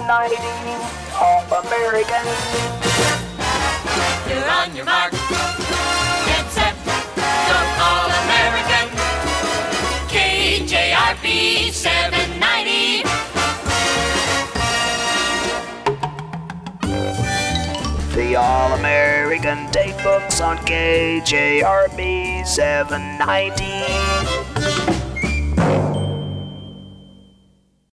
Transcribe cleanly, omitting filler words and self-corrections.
790 All-American. You're on your mark. Get set. Go All-American. KJRP 790. The All-American Date Books on KJRP 790.